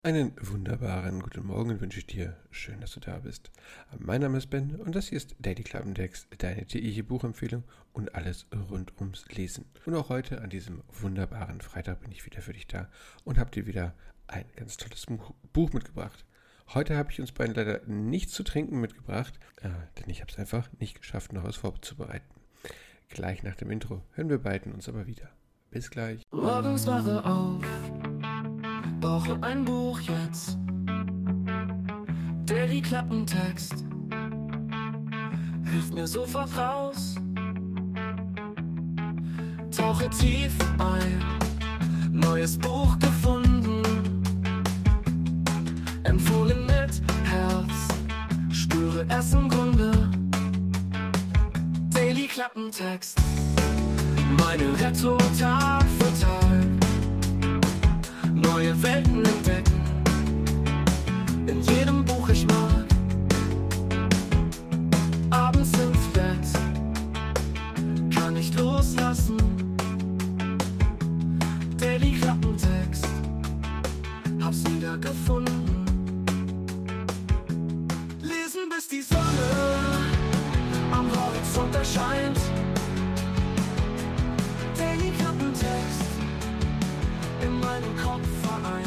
Einen wunderbaren guten Morgen wünsche ich dir. Schön, dass du da bist. Mein Name ist Ben und das hier ist Daily Klappentext, deine tägliche Buchempfehlung und alles rund ums Lesen. Und auch heute an diesem wunderbaren Freitag bin ich wieder für dich da und habe dir wieder ein ganz tolles Buch mitgebracht. Heute habe ich uns beiden leider nichts zu trinken mitgebracht, denn ich habe es einfach nicht geschafft, noch was vorzubereiten. Gleich nach dem Intro hören wir beiden uns aber wieder. Bis gleich. Morgens wache auf, brauche ein Buch jetzt. Daily Klappentext hilft mir sofort raus. Tauche tief ein, neues Buch gefunden. Empfohlen mit Herz, spüre es im Grunde. Daily Klappentext, meine Rettung Tag für Tag. Neue Welten entdecken, in jedem Buch ich mag. Abends ins Bett, kann nicht loslassen. Daily Klappentext, hab's wiedergefunden. Lesen bis die Sonne am Horizont erscheint. Daily Klappentext, in meinem Kopf vereint.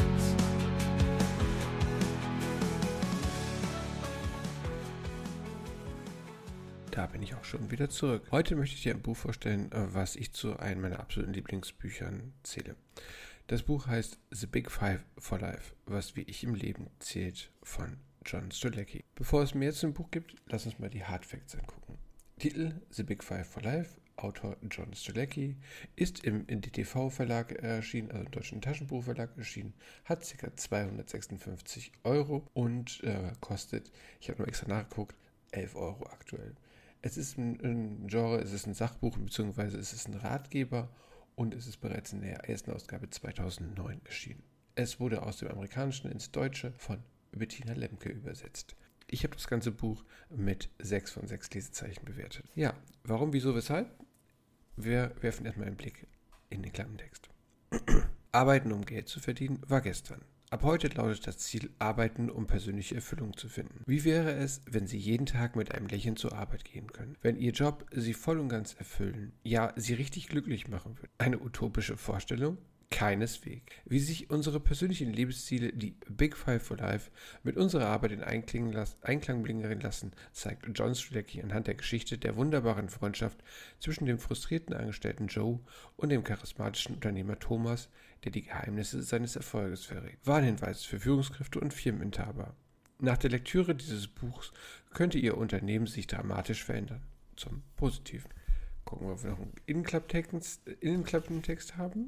Da bin ich auch schon wieder zurück. Heute möchte ich dir ein Buch vorstellen, was ich zu einem meiner absoluten Lieblingsbüchern zähle. Das Buch heißt The Big Five for Life, was wie ich im Leben zählt, von John Strzelecki. Bevor es mehr zum Buch gibt, lass uns mal die Hard Facts angucken. Titel The Big Five for Life, Autor John Strzelecki, ist im DTV-Verlag erschienen, also im Deutschen Taschenbuchverlag erschienen, hat ca. 256 Euro und kostet, ich habe nur extra nachgeguckt, 11 Euro aktuell. Es ist ein Genre, es ist ein Sachbuch bzw. es ist ein Ratgeber und es ist bereits in der ersten Ausgabe 2009 erschienen. Es wurde aus dem Amerikanischen ins Deutsche von Bettina Lemke übersetzt. Ich habe das ganze Buch mit 6 von 6 Lesezeichen bewertet. Ja, warum, wieso, weshalb? Wir werfen erstmal einen Blick in den Klappentext. Arbeiten, um Geld zu verdienen, war gestern. Ab heute lautet das Ziel, arbeiten, um persönliche Erfüllung zu finden. Wie wäre es, wenn Sie jeden Tag mit einem Lächeln zur Arbeit gehen können? Wenn Ihr Job Sie voll und ganz erfüllen, ja, Sie richtig glücklich machen würde? Eine utopische Vorstellung? Keineswegs. Wie sich unsere persönlichen Lebensziele, die Big Five for Life, mit unserer Arbeit in Einklang bringen lassen, zeigt John Strzelecki anhand der Geschichte der wunderbaren Freundschaft zwischen dem frustrierten Angestellten Joe und dem charismatischen Unternehmer Thomas, der die Geheimnisse seines Erfolges verrät. Warnhinweis für Führungskräfte und Firmeninhaber. Nach der Lektüre dieses Buchs könnte Ihr Unternehmen sich dramatisch verändern. Zum Positiven. Gucken wir, ob wir noch einen Innenklappentext haben.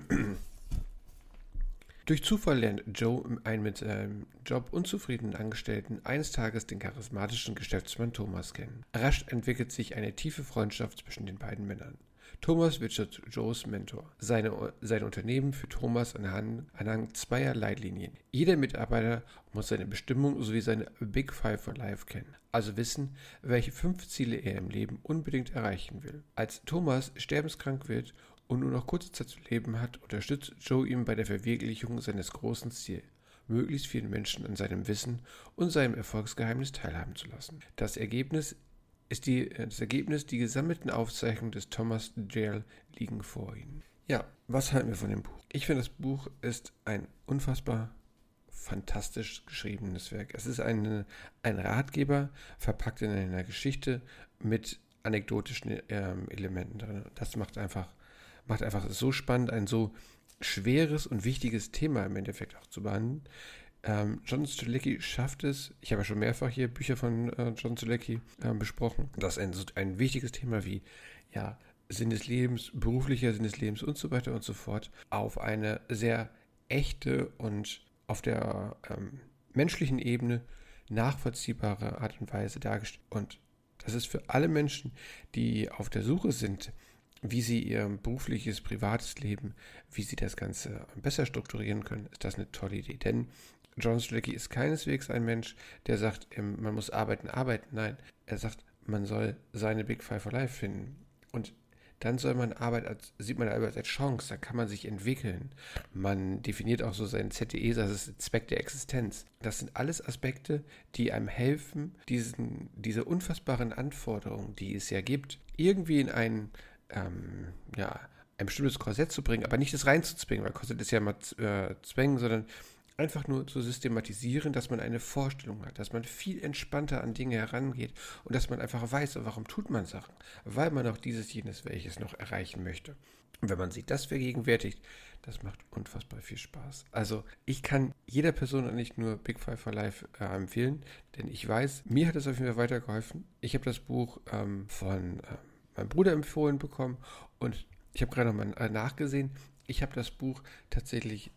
Durch Zufall lernt Joe einen mit seinem Job unzufriedenen Angestellten eines Tages den charismatischen Geschäftsmann Thomas kennen. Rasch entwickelt sich eine tiefe Freundschaft zwischen den beiden Männern. Thomas wird zu Joes Mentor. Sein Unternehmen führt Thomas anhand zweier Leitlinien. Jeder Mitarbeiter muss seine Bestimmung sowie seine Big Five for Life kennen, also wissen, welche 5 Ziele er im Leben unbedingt erreichen will. Als Thomas sterbenskrank wird und nur noch kurze Zeit zu leben hat, unterstützt Joe ihn bei der Verwirklichung seines großen Ziels, möglichst vielen Menschen an seinem Wissen und seinem Erfolgsgeheimnis teilhaben zu lassen. Das Ergebnis, die gesammelten Aufzeichnungen des Thomas Dale liegen vor Ihnen. Ja, was halten wir von dem Buch? Ich finde, das Buch ist ein unfassbar fantastisch geschriebenes Werk. Es ist ein Ratgeber, verpackt in einer Geschichte mit anekdotischen Elementen drin. Das macht einfach so spannend, ein so schweres und wichtiges Thema im Endeffekt auch zu behandeln. John Strzelecki schafft es, ich habe ja schon mehrfach hier Bücher von John Strzelecki besprochen, dass ein wichtiges Thema wie Sinn des Lebens, beruflicher Sinn des Lebens und so weiter und so fort auf eine sehr echte und auf der menschlichen Ebene nachvollziehbare Art und Weise dargestellt. Und das ist für alle Menschen, die auf der Suche sind, wie sie ihr berufliches, privates Leben, wie sie das Ganze besser strukturieren können, ist das eine tolle Idee. Denn John Strzelecki ist keineswegs ein Mensch, der sagt, man muss arbeiten. Nein, er sagt, man soll seine Big Five for Life finden. Und dann sieht man Arbeit als Chance, da kann man sich entwickeln. Man definiert auch so sein ZDE, das ist Zweck der Existenz. Das sind alles Aspekte, die einem helfen, diese unfassbaren Anforderungen, die es ja gibt, irgendwie in ein bestimmtes Korsett zu bringen, aber nicht das reinzuzwingen, weil Korsett ist ja mal zwängen, sondern einfach nur zu systematisieren, dass man eine Vorstellung hat, dass man viel entspannter an Dinge herangeht und dass man einfach weiß, warum tut man Sachen, weil man auch jenes, welches noch erreichen möchte. Und wenn man sich das vergegenwärtigt, das macht unfassbar viel Spaß. Also ich kann jeder Person und nicht nur Big Five for Life empfehlen, denn ich weiß, mir hat es auf jeden Fall weitergeholfen. Ich habe das Buch von meinem Bruder empfohlen bekommen und ich habe gerade nochmal nachgesehen. Ich habe das Buch tatsächlich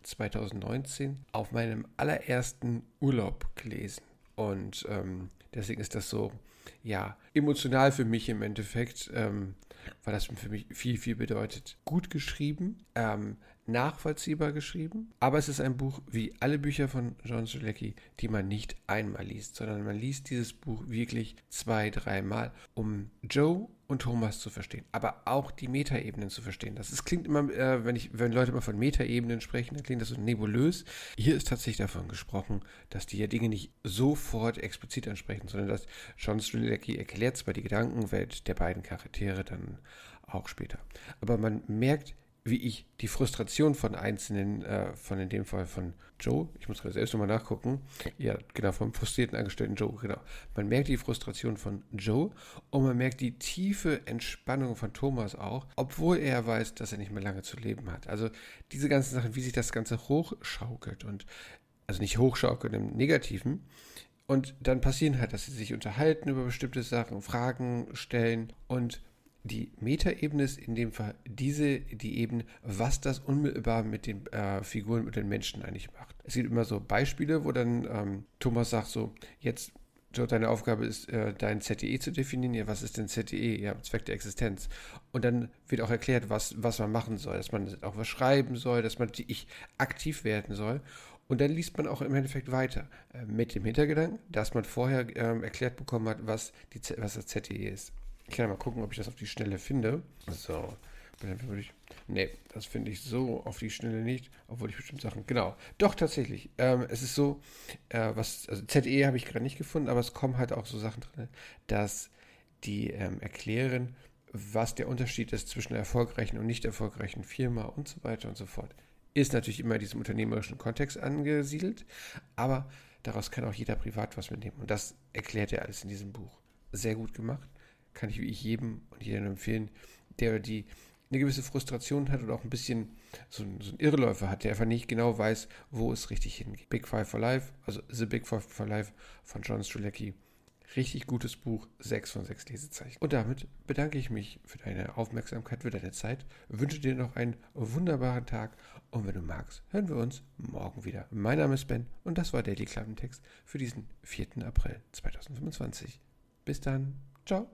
2019 auf meinem allerersten Urlaub gelesen. Und deswegen ist das so, emotional für mich im Endeffekt, weil das für mich viel, viel bedeutet. Gut geschrieben, nachvollziehbar geschrieben, aber es ist ein Buch wie alle Bücher von John Strzelecki, die man nicht einmal liest, sondern man liest dieses Buch wirklich 2-3 Mal, um Joe und Thomas zu verstehen, aber auch die Metaebenen zu verstehen. Klingt immer, wenn Leute mal von Metaebenen sprechen, dann klingt das so nebulös. Hier ist tatsächlich davon gesprochen, dass die ja Dinge nicht sofort explizit ansprechen, sondern dass John Strzelecki erklärt zwar die Gedankenwelt der beiden Charaktere dann auch später, aber man merkt, wie ich die Frustration von einzelnen, von in dem Fall von Joe, ich muss gerade selbst nochmal nachgucken, ja, genau, vom frustrierten Angestellten Joe, genau. Man merkt die Frustration von Joe und man merkt die tiefe Entspannung von Thomas auch, obwohl er weiß, dass er nicht mehr lange zu leben hat. Also diese ganzen Sachen, wie sich das Ganze hochschaukelt und, also nicht hochschaukelt im Negativen, und dann passieren halt, dass sie sich unterhalten über bestimmte Sachen, Fragen stellen und die Metaebene ist in dem Fall die Ebene, was das unmittelbar mit den Figuren, mit den Menschen eigentlich macht. Es gibt immer so Beispiele, wo dann Thomas sagt so, jetzt, Joe, deine Aufgabe ist, dein ZDE zu definieren. Ja, was ist denn ZDE? Ja, Zweck der Existenz. Und dann wird auch erklärt, was man machen soll, dass man auch was schreiben soll, dass man aktiv werden soll. Und dann liest man auch im Endeffekt weiter mit dem Hintergedanken, dass man vorher erklärt bekommen hat, was das ZDE ist. Ich kann ja mal gucken, ob ich das auf die Schnelle finde. So, das finde ich so auf die Schnelle nicht, obwohl ich bestimmt Sachen, genau. Doch, tatsächlich. Es ist so, also ZDE habe ich gerade nicht gefunden, aber es kommen halt auch so Sachen drin, dass die erklären, was der Unterschied ist zwischen einer erfolgreichen und nicht erfolgreichen Firma und so weiter und so fort. Ist natürlich immer in diesem unternehmerischen Kontext angesiedelt, aber daraus kann auch jeder privat was mitnehmen. Und das erklärt er alles in diesem Buch. Sehr gut gemacht. Kann ich wie ich jedem und jedem empfehlen, der oder die eine gewisse Frustration hat oder auch ein bisschen so einen Irrläufer hat, der einfach nicht genau weiß, wo es richtig hingeht. Big Five for Life, also The Big Five for Life von John Strzelecki. Richtig gutes Buch, 6 von 6 Lesezeichen. Und damit bedanke ich mich für deine Aufmerksamkeit, für deine Zeit, wünsche dir noch einen wunderbaren Tag und wenn du magst, hören wir uns morgen wieder. Mein Name ist Ben und das war Daily Klappentext für diesen 4. April 2025. Bis dann, ciao.